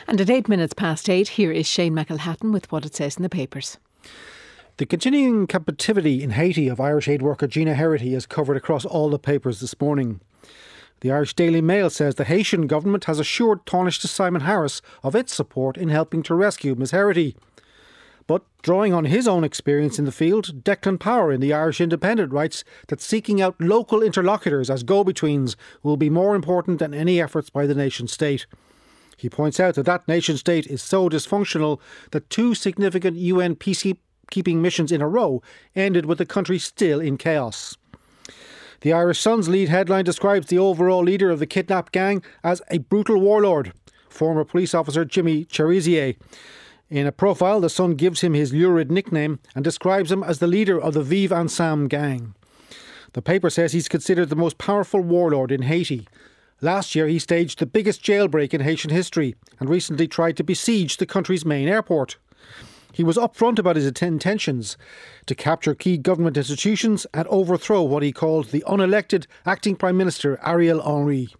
And at 8 minutes past 8, here is Shane McElhatton with what it says in the papers. The continuing captivity in Haiti of Irish aid worker Gina Herity is covered across all the papers this morning. The Irish Daily Mail says the Haitian government has assured Taoiseach Simon Harris of its support in helping to rescue Ms Herity. But drawing on his own experience in the field, Declan Power in the Irish Independent writes that seeking out local interlocutors as go-betweens will be more important than any efforts by the nation state. He points out that that nation state is so dysfunctional that 2 significant UN peacekeeping missions in a row ended with the country still in chaos. The Irish Sun's lead headline describes the overall leader of the kidnapped gang as a brutal warlord, former police officer Jimmy Cherizier. In a profile, the Sun gives him his lurid nickname and describes him as the leader of the Vive Ensemble gang. The paper says he's considered the most powerful warlord in Haiti. Last year he staged the biggest jailbreak in Haitian history and recently tried to besiege the country's main airport. He was upfront about his intentions to capture key government institutions and overthrow what he called the unelected acting Prime Minister Ariel Henry.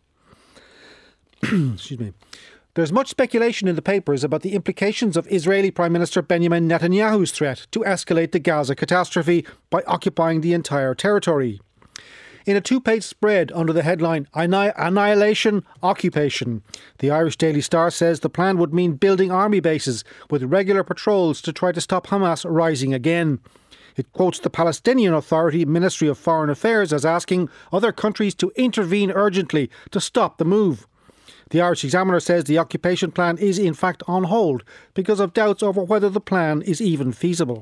Excuse me. There's much speculation in the papers about the implications of Israeli Prime Minister Benjamin Netanyahu's threat to escalate the Gaza catastrophe by occupying the entire territory. In a 2-page spread under the headline Annihilation Occupation, the Irish Daily Star says the plan would mean building army bases with regular patrols to try to stop Hamas rising again. It quotes the Palestinian Authority Ministry of Foreign Affairs as asking other countries to intervene urgently to stop the move. The Irish Examiner says the occupation plan is in fact on hold because of doubts over whether the plan is even feasible.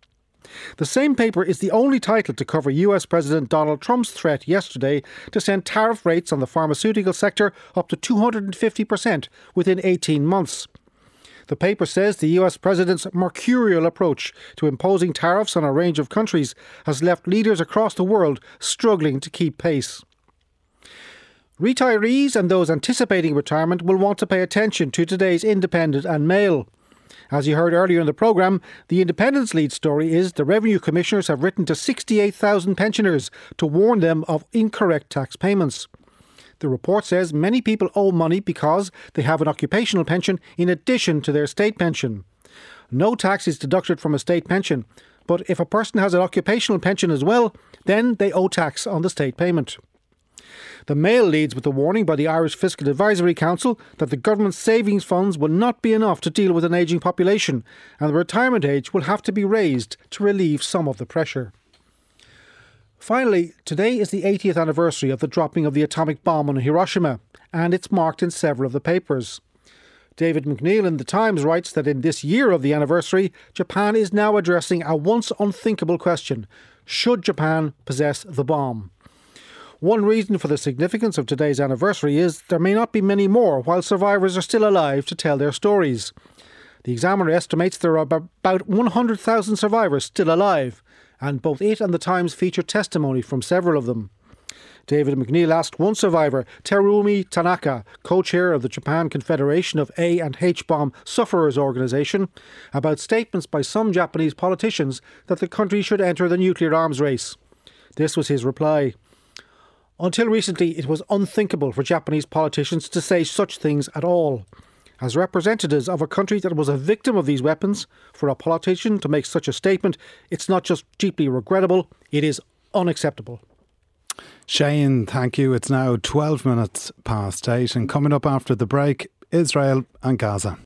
The same paper is the only title to cover US President Donald Trump's threat yesterday to send tariff rates on the pharmaceutical sector up to 250% within 18 months. The paper says the US President's mercurial approach to imposing tariffs on a range of countries has left leaders across the world struggling to keep pace. Retirees and those anticipating retirement will want to pay attention to today's Independent and Mail. As you heard earlier in the programme, the Independent's lead story is the Revenue Commissioners have written to 68,000 pensioners to warn them of incorrect tax payments. The report says many people owe money because they have an occupational pension in addition to their state pension. No tax is deducted from a state pension, but if a person has an occupational pension as well, then they owe tax on the state payment. The Mail leads with the warning by the Irish Fiscal Advisory Council that the government's savings funds will not be enough to deal with an ageing population and the retirement age will have to be raised to relieve some of the pressure. Finally, today is the 80th anniversary of the dropping of the atomic bomb on Hiroshima, and it's marked in several of the papers. David McNeill in The Times writes that in this year of the anniversary, Japan is now addressing a once unthinkable question: should Japan possess the bomb? One reason for the significance of today's anniversary is there may not be many more while survivors are still alive to tell their stories. The Examiner estimates there are about 100,000 survivors still alive, and both it and The Times feature testimony from several of them. David McNeill asked one survivor, Terumi Tanaka, co-chair of the Japan Confederation of A and H Bomb Sufferers Organisation, about statements by some Japanese politicians that the country should enter the nuclear arms race. This was his reply. Until recently, it was unthinkable for Japanese politicians to say such things at all. As representatives of a country that was a victim of these weapons, for a politician to make such a statement, it's not just deeply regrettable, it is unacceptable. Shane, thank you. It's now 12 minutes past 8 and coming up after the break, Israel and Gaza.